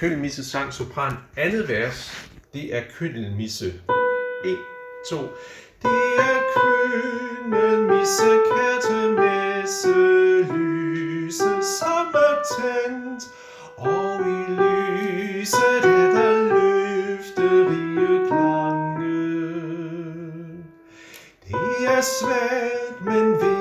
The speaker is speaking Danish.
Køndelmisse sang sopran andet vers. Det er Køndelmisse. 1, 2. Det er Køndelmisse, kærtemesse, lyset som er tændt, og i lyset er der løfterige klange. Det er svagt, men